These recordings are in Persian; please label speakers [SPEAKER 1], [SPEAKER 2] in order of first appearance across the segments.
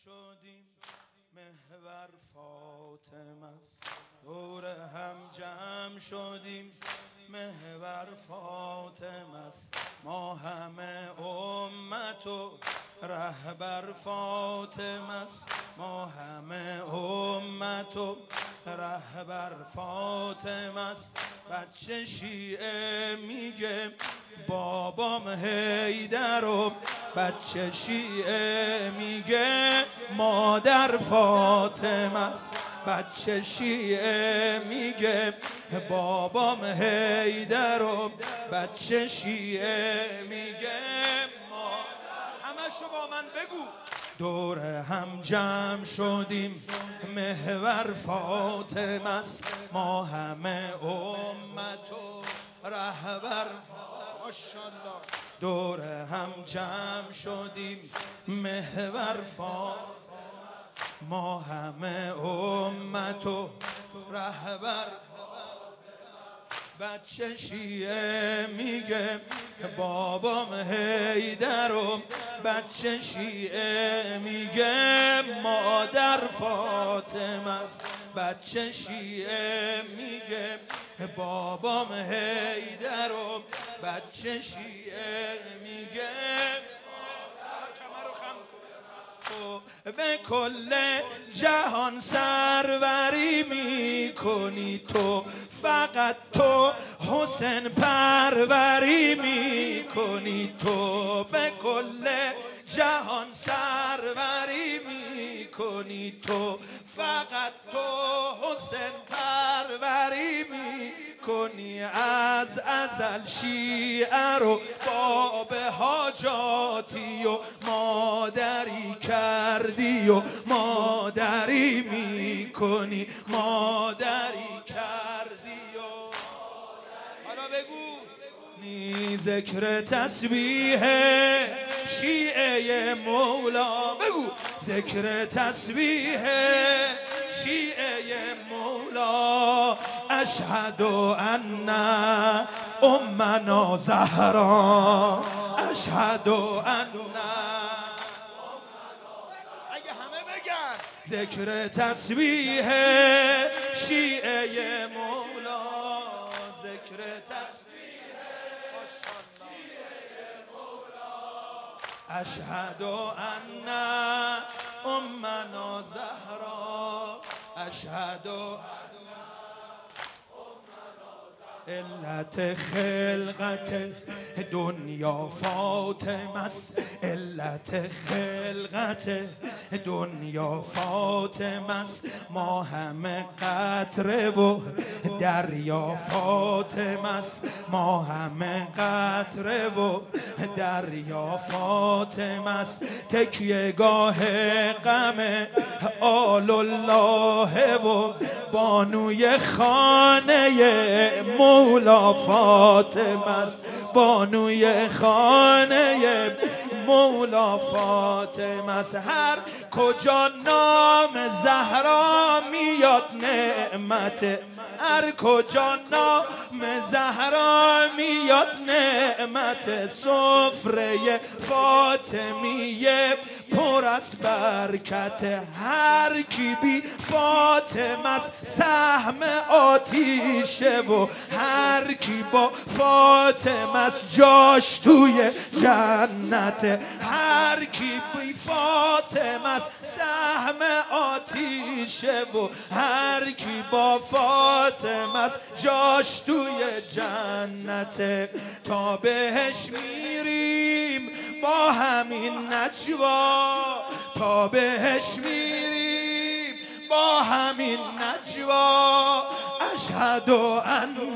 [SPEAKER 1] شدیم محور فاطمه است، دور هم جمع شدیم محور فاطمه است، ما همه امت و رهبر فاطمه است، ما همه امت و رهبر فاطمه است. بچه شیعه میگه بابام حیدر و بچه شیعه میگه مادر فاطمه است، بچه شیعه میگه بابام حیدر و بچه شیعه میگه همشو با من بگو. دور هم جمع شدیم محور فاطمه است، ما همه امت و رهبر ماشاءالله. دور هم جمع شدیم محور فاطمه، ما همه امت و رهبر. بچه شیعه میگه بابام حیدر و بچه شیعه میگه مادر فاطمه است، بچه شیعه میگه بابام حیدر و بچه شیعه میگه به کل جهان سروری میکنی تو، فقط تو حسین پروری میکنی تو، به کل جهان سروری میکنی تو، فقط تو حسین پروری میکنی. از ازل شیعه رو باب حاجاتی و مادری کردی و مادری میکنی، مادری کردی و حالا بگو نی ذکر تسبیح شیعه مولا، بگو ذکر تسبیح شیعه مولا. اشهد ان امنا زهرا، اشهد ان اگه همه بگن ذکر تسبیح شیعه مولا، ذکر تسبیح شیعه مولا. اشهد ان امنا زهرا، اشهد علت خلقت دنیا فاطمه است، علت خلقت دنیا فاطمه است، ما همه قطره و دریا فاطمه است، ما همه قطره و دریا فاطمه است. تکیه گاه غم آل الله و بانوی خانه مولا فاطمه است، بانوی خانه مولا فاطمه است. هر کجا نام زهرا میاد نعمت، هر کجا نام زهرا میاد نعمت. سفره فاطمیه پر از برکت، هر کی بی فاطمه است سهم آتیشه و هر کی با فاطمه است جاش توی جنت، هر کی بی فاطمه است سهم آتیشه و هر کی با فاطمه است جاش توی جنت. تا بهش میریم با همین نجوا، تا بهش میریم با همین نجوا. اشهد ان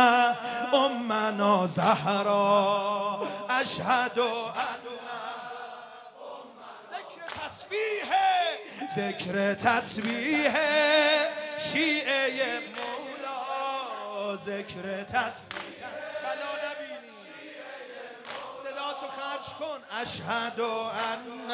[SPEAKER 1] امنا زهرا، اشهد ان ذکر تسبیح، ذکر تسبیح شیعه مولا، ذکر تسبیح بلا نبینی صدا تو خرج کن. اشهد ان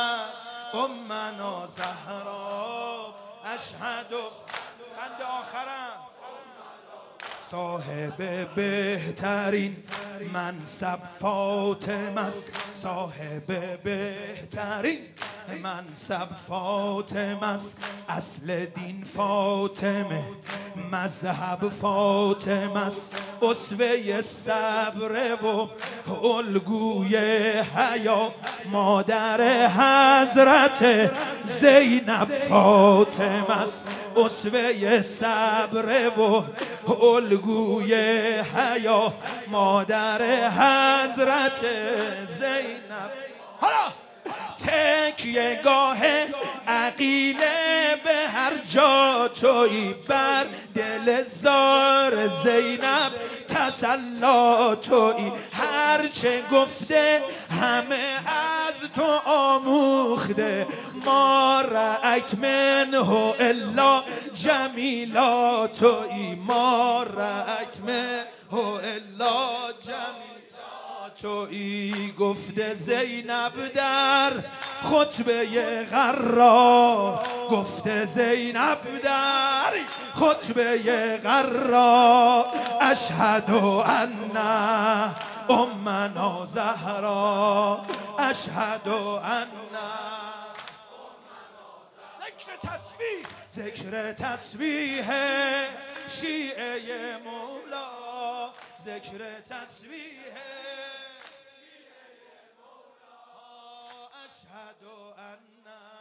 [SPEAKER 1] امنا زهرا، اشهد بند آخرم صاحب بهترین منصب فاطمه است، صاحب بهترین منصب فاطمه است، اصل دین فاطمه، مذهب فاطمه است، اسوه صبر و الگوی حیا، مادر حضرت زینب فاطمه است، اسوه صبر و الگوی حیا، مادر حضرت زینب. حالا تکیه گاه عقیله به هر جا تویی، بر دل زار زینب تسلا تویی، هرچه گفته همه از تو آموخته، ما رأیت منه الا جمیلا تویی، ما رأیت منه الا جمیلا تویی. گفته زینب در خطبه غرا، گفته زینب در خطبه غرا، اشهد ان امنا زهرا، اشهد ان. ذکر تسبیح، ذکر تسبیح شیعه مولا، ذکر تسبیح اشهد ان